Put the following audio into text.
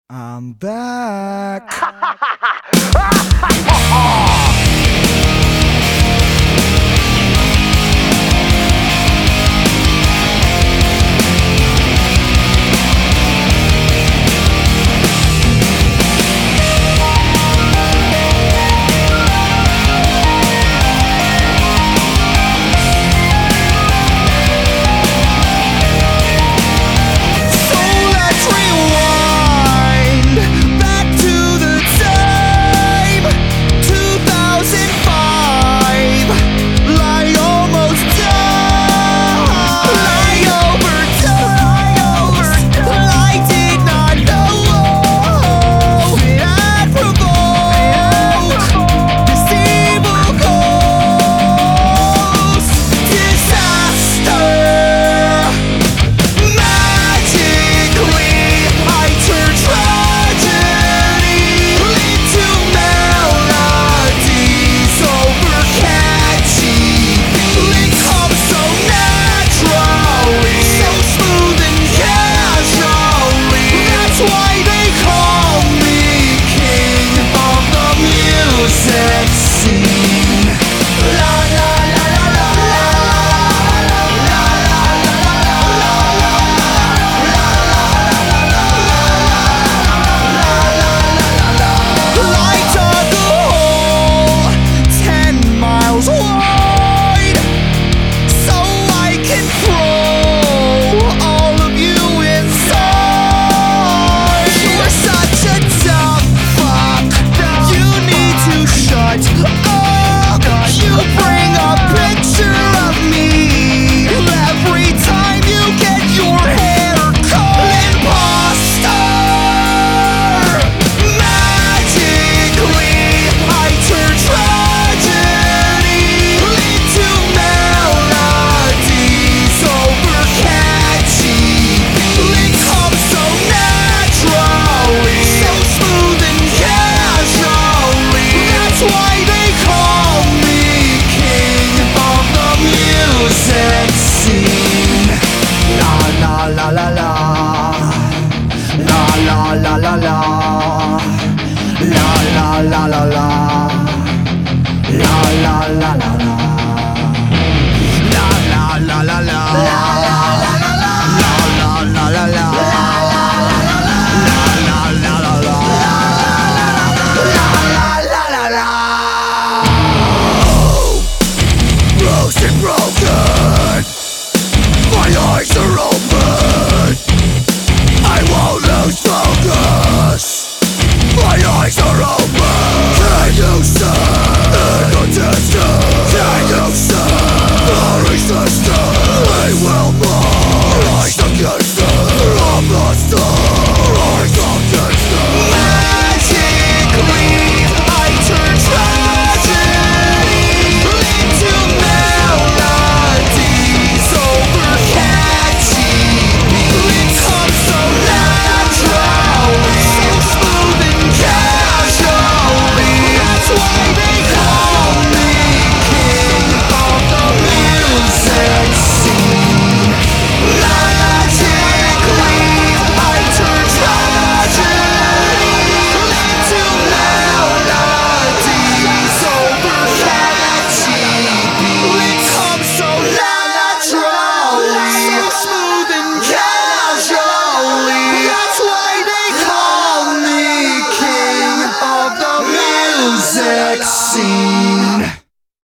I'm back. La la la la la la la la la la la la la la la la broken, my eyes are open, I won't lose focus. My eyes are open. Can you see in the distance? Can you see the resistance? We will rise against it. From the start, rise against it. Magically, I turn tragedy into melodies over catchy beats. Come so naturally, so smooth and casually. That's why they call me king of the music scene. Magically, I turn tragedy into melodies over catchy beats. Come so naturally, so smooth and casually. That's why they call me king of the music scene.